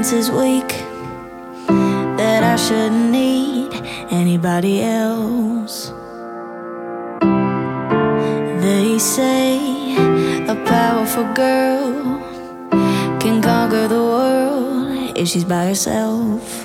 Dependence is weak, that I shouldn't need anybody else. They say a powerful girl can conquer the world if she's by herself.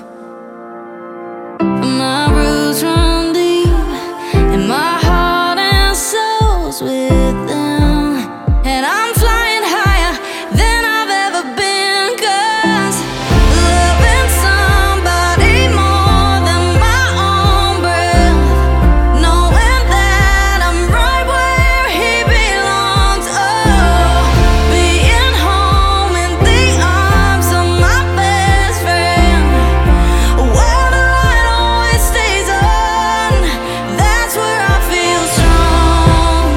My roots run deep, and my heart and soul's with them, and I'm flying higher than I've ever been, 'cause loving somebody more than my own breath, knowing that I'm right where he belongs, oh, being home in the arms of my best friend, while the light always stays on, that's where I feel strong,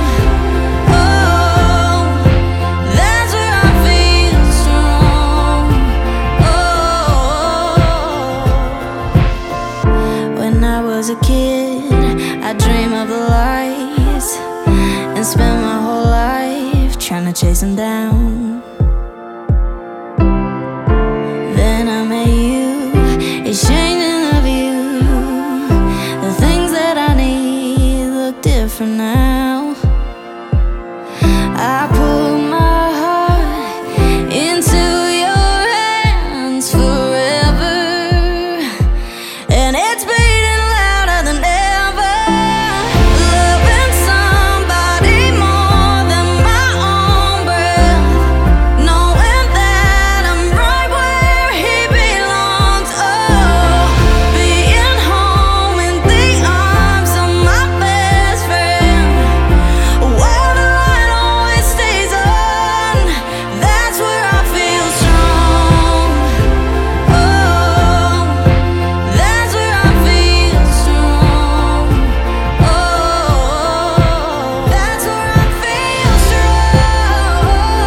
oh, that's where I feel strong, oh. When I was a kid, I dreamed of the lights and spent my whole life trying to chase them down. Then I met you, it's changing the view. The things that I need look different now. I put my heart into your hands forever, and it's beating louder than ever. Loving somebody more than my own breath, knowing that I'm right where he belongs, oh, being home in the arms of my best friend, while the light always stays on, that's where I feel strong, oh, that's where I feel strong, oh, that's where I feel strong,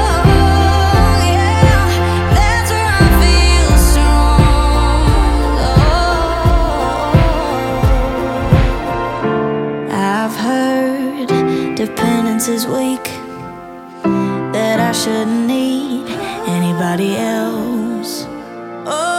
yeah, that's where I feel strong, oh. I've heard dependence is weak, that I shouldn't need anybody else, oh.